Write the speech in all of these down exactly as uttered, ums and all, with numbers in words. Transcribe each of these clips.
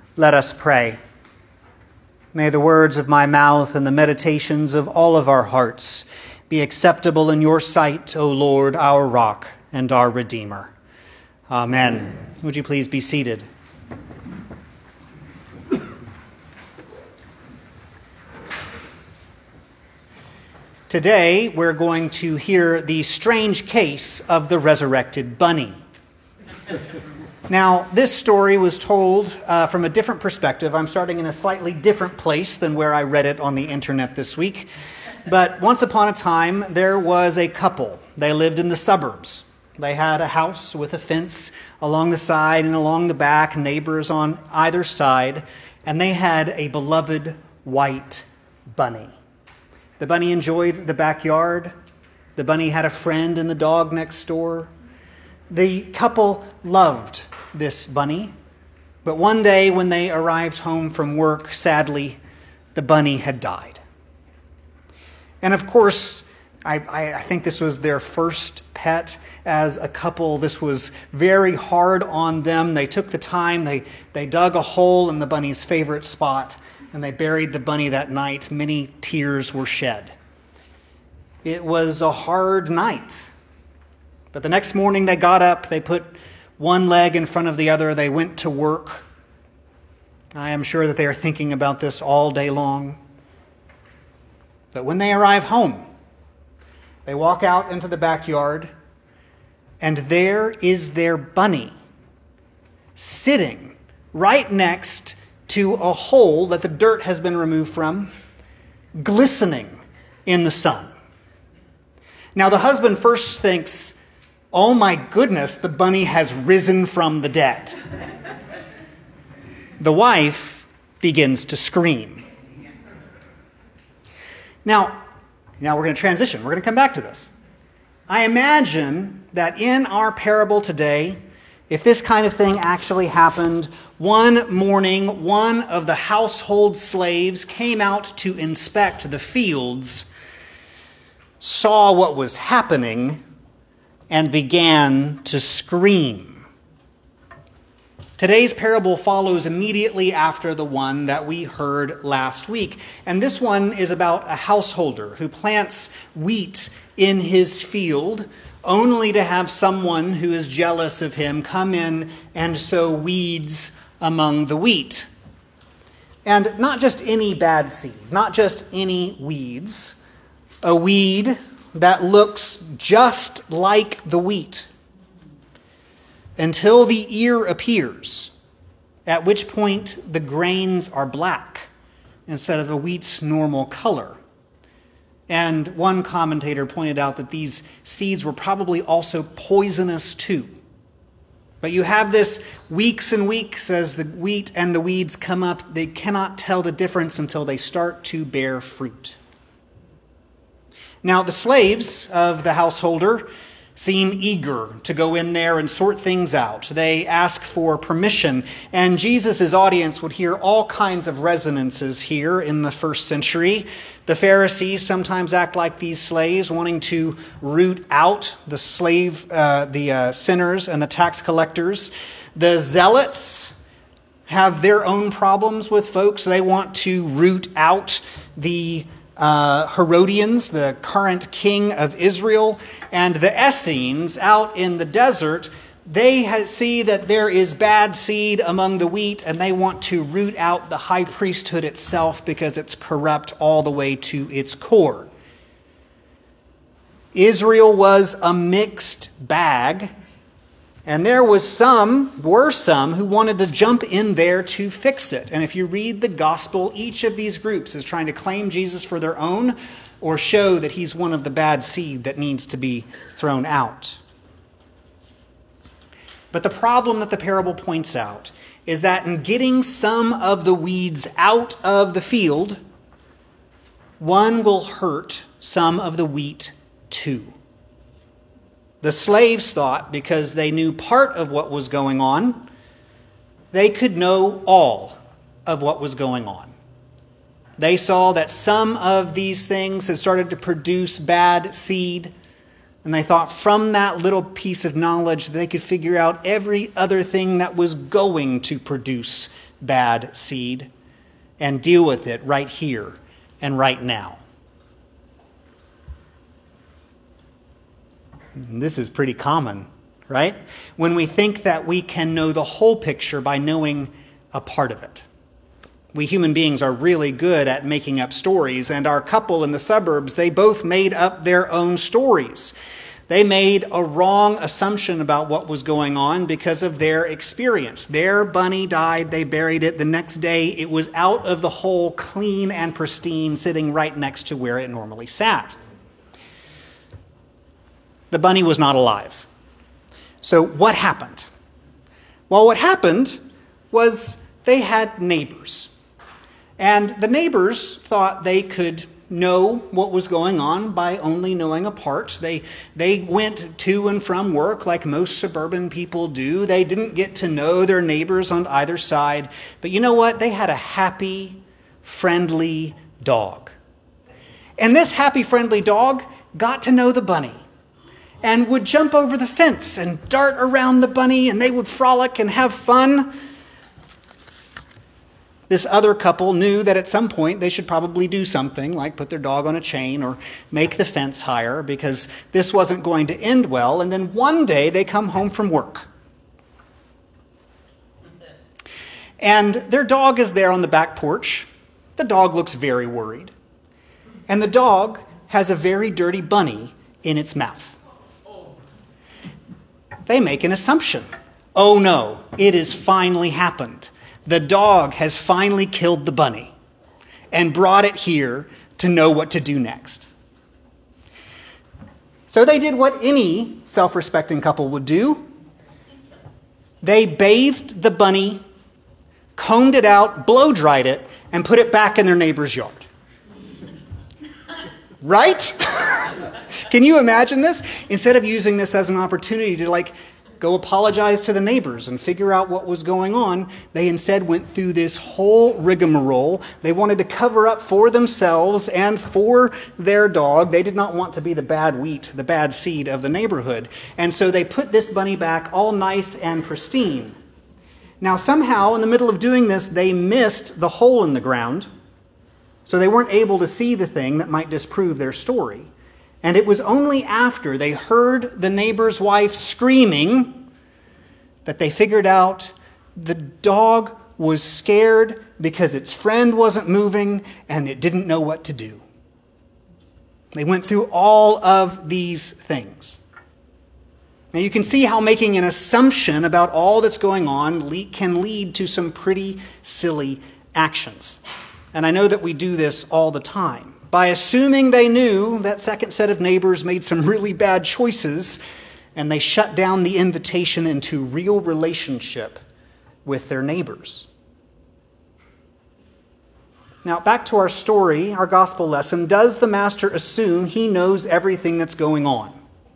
Let us pray. May the words of my mouth and the meditations of all of our hearts be acceptable in your sight, O Lord, our rock and our Redeemer. Amen. Would you please be seated? Today, we're going to hear the strange case of the resurrected bunny. Now, this story was told uh, from a different perspective. I'm starting in a slightly different place than where I read it on the internet this week. But once upon a time, there was a couple. They lived in the suburbs. They had a house with a fence along the side and along the back, neighbors on either side, and they had a beloved white bunny. The bunny enjoyed the backyard. The bunny had a friend and the dog next door. The couple loved this bunny, but one day when they arrived home from work, sadly, the bunny had died. And of course, I, I think this was their first pet as a couple. This was very hard on them. They took the time, they, they dug a hole in the bunny's favorite spot, and they buried the bunny that night. Many tears were shed. It was a hard night. But the next morning they got up, they put one leg in front of the other, they went to work. I am sure that they are thinking about this all day long. But when they arrive home, they walk out into the backyard, and there is their bunny sitting right next to a hole that the dirt has been removed from, glistening in the sun. Now the husband first thinks, oh my goodness, the bunny has risen from the dead. The wife begins to scream. Now, now we're going to transition. We're going to come back to this. I imagine that in our parable today, if this kind of thing actually happened, one morning, one of the household slaves came out to inspect the fields, saw what was happening, and began to scream. Today's parable follows immediately after the one that we heard last week. And this one is about a householder who plants wheat in his field only to have someone who is jealous of him come in and sow weeds among the wheat. And not just any bad seed, not just any weeds, a weed that looks just like the wheat until the ear appears, at which point the grains are black instead of the wheat's normal color. And one commentator pointed out that these seeds were probably also poisonous too. But you have this weeks and weeks as the wheat and the weeds come up. They cannot tell the difference until they start to bear fruit. Now, the slaves of the householder seem eager to go in there and sort things out. They ask for permission, and Jesus' audience would hear all kinds of resonances here in the first century. The Pharisees sometimes act like these slaves, wanting to root out the slave, uh, the uh, sinners and the tax collectors. The Zealots have their own problems with folks. They want to root out the Uh, Herodians, the current king of Israel, and the Essenes out in the desert, they ha- see that there is bad seed among the wheat, and they want to root out the high priesthood itself because it's corrupt all the way to its core. Israel was a mixed bag, and there was some, were some, who wanted to jump in there to fix it. And if you read the gospel, each of these groups is trying to claim Jesus for their own or show that he's one of the bad seed that needs to be thrown out. But the problem that the parable points out is that in getting some of the weeds out of the field, one will hurt some of the wheat too. The slaves thought, because they knew part of what was going on, they could know all of what was going on. They saw that some of these things had started to produce bad seed, And they thought from that little piece of knowledge they could figure out every other thing that was going to produce bad seed and deal with it right here and right now. And this is pretty common, right? When we think that we can know the whole picture by knowing a part of it. We human beings are really good at making up stories, and our couple in the suburbs, they both made up their own stories. They made a wrong assumption about what was going on because of their experience. Their bunny died, they buried it. The next day, it was out of the hole, clean and pristine, sitting right next to where it normally sat. The bunny was not alive. So what happened? Well, what happened was they had neighbors. And the neighbors thought they could know what was going on by only knowing a part. They, they went to and from work like most suburban people do. They didn't get to know their neighbors on either side. But you know what? They had a happy, friendly dog. And this happy, friendly dog got to know the bunny and would jump over the fence and dart around the bunny, and they would frolic and have fun. This other couple knew that at some point they should probably do something like put their dog on a chain or make the fence higher because this wasn't going to end well. And then one day they come home from work. And their dog is there on the back porch. The dog looks very worried. And the dog has a very dirty bunny in its mouth. They make an assumption. Oh no, it has finally happened. The dog has finally killed the bunny and brought it here to know what to do next. So they did what any self-respecting couple would do. They bathed the bunny, combed it out, blow-dried it, and put it back in their neighbor's yard. Right? Can you imagine this? Instead of using this as an opportunity to like go apologize to the neighbors and figure out what was going on, they instead went through this whole rigmarole. They wanted to cover up for themselves and for their dog. They did not want to be the bad wheat, the bad seed of the neighborhood. And so they put this bunny back all nice and pristine. Now somehow in the middle of doing this, they missed the hole in the ground. So they weren't able to see the thing that might disprove their story. And it was only after they heard the neighbor's wife screaming that they figured out the dog was scared because its friend wasn't moving and it didn't know what to do. They went through all of these things. Now you can see how making an assumption about all that's going on can lead to some pretty silly actions. And I know that we do this all the time. By assuming they knew, that second set of neighbors made some really bad choices, and they shut down the invitation into real relationship with their neighbors. Now, back to our story, our gospel lesson. Does the master assume he knows everything that's going on?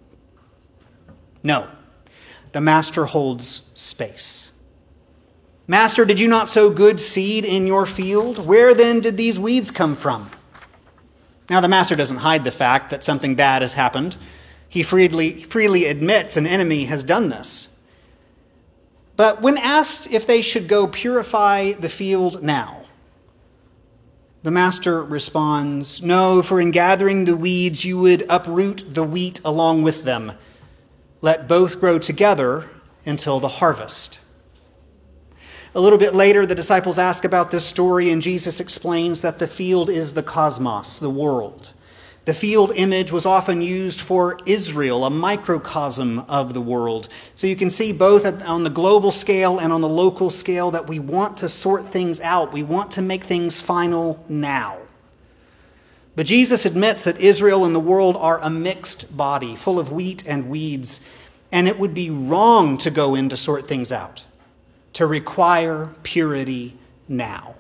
No. The master holds space. Master, did you not sow good seed in your field? Where then did these weeds come from? Now, the master doesn't hide the fact that something bad has happened. He freely, freely admits an enemy has done this. But when asked if they should go purify the field now, the master responds, "No, for in gathering the weeds you would uproot the wheat along with them. Let both grow together until the harvest." A little bit later, the disciples ask about this story, and Jesus explains that the field is the cosmos, the world. The field image was often used for Israel, a microcosm of the world. So you can see both on the global scale and on the local scale that we want to sort things out. We want to make things final now. But Jesus admits that Israel and the world are a mixed body, full of wheat and weeds, and it would be wrong to go in to sort things out, to require purity now.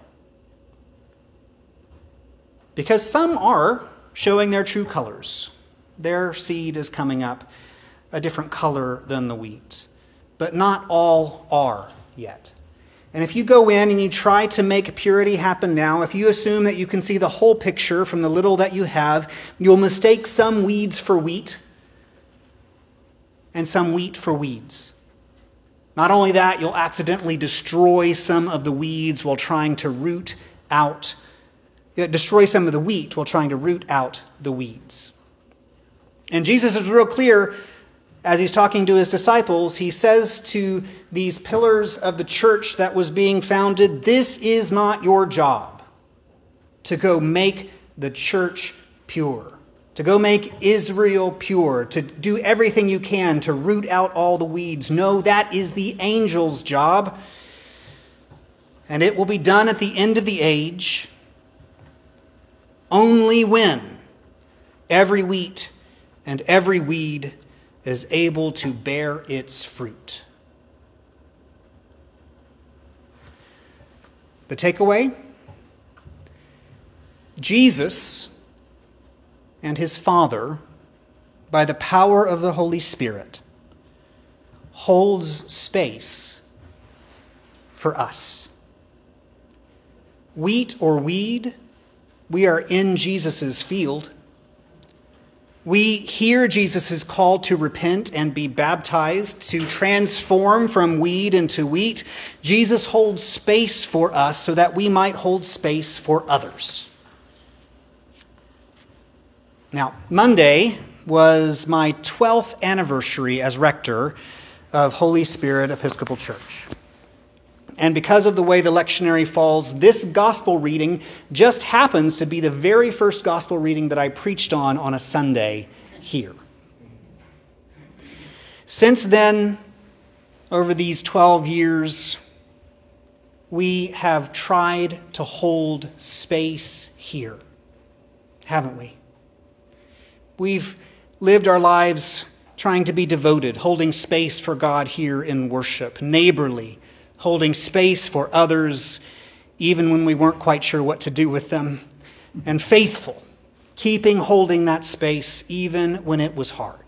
Because some are showing their true colors. Their seed is coming up a different color than the wheat. But not all are yet. And if you go in and you try to make purity happen now, if you assume that you can see the whole picture from the little that you have, you'll mistake some weeds for wheat, and some wheat for weeds. Not only that, you'll accidentally destroy some of the weeds while trying to root out, destroy some of the wheat while trying to root out the weeds. And Jesus is real clear as he's talking to his disciples. He says to these pillars of the church that was being founded, this is not your job to go make the church pure, to go make Israel pure, to do everything you can to root out all the weeds. No, that is the angel's job. And it will be done at the end of the age only when every wheat and every weed is able to bear its fruit. The takeaway? Jesus and his Father, by the power of the Holy Spirit, holds space for us. Wheat or weed, we are in Jesus' field. We hear Jesus' call to repent and be baptized, to transform from weed into wheat. Jesus holds space for us so that we might hold space for others. Now, Monday was my twelfth anniversary as rector of Holy Spirit Episcopal Church. And because of the way the lectionary falls, this gospel reading just happens to be the very first gospel reading that I preached on on a Sunday here. Since then, over these twelve years, we have tried to hold space here, haven't we? We've lived our lives trying to be devoted, holding space for God here in worship, neighborly, holding space for others, even when we weren't quite sure what to do with them, and faithful, keeping holding that space even when it was hard.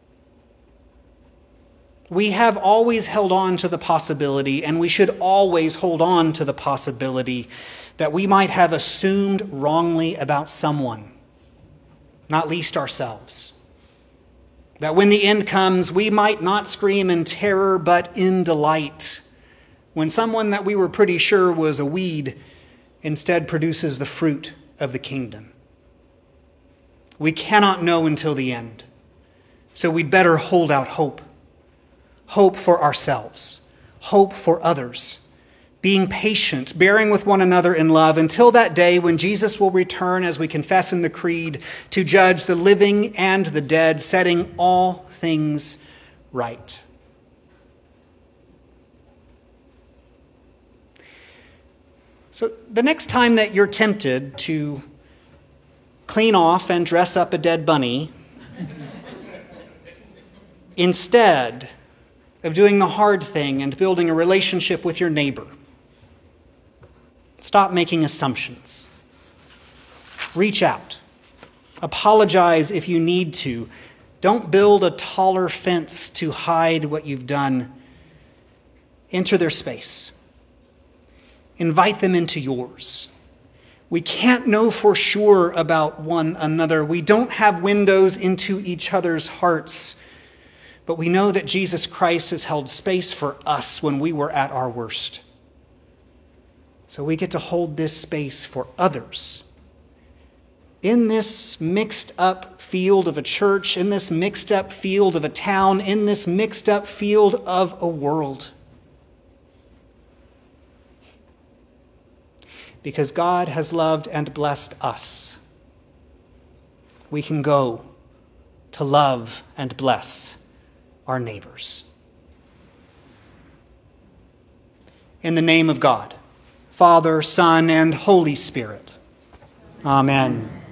We have always held on to the possibility, and we should always hold on to the possibility that we might have assumed wrongly about someone, not least ourselves. That when the end comes, we might not scream in terror, but in delight, when someone that we were pretty sure was a weed instead produces the fruit of the kingdom. We cannot know until the end, so we'd better hold out hope. Hope for ourselves, hope for others, being patient, bearing with one another in love until that day when Jesus will return, as we confess in the creed, to judge the living and the dead, setting all things right. So the next time that you're tempted to clean off and dress up a dead bunny, instead of doing the hard thing and building a relationship with your neighbor, stop making assumptions. Reach out. Apologize if you need to. Don't build a taller fence to hide what you've done. Enter their space. Invite them into yours. We can't know for sure about one another. We don't have windows into each other's hearts. But we know that Jesus Christ has held space for us when we were at our worst. So we get to hold this space for others. In this mixed up field of a church, in this mixed up field of a town, in this mixed up field of a world. Because God has loved and blessed us, we can go to love and bless our neighbors. In the name of God, Father, Son, and Holy Spirit. Amen.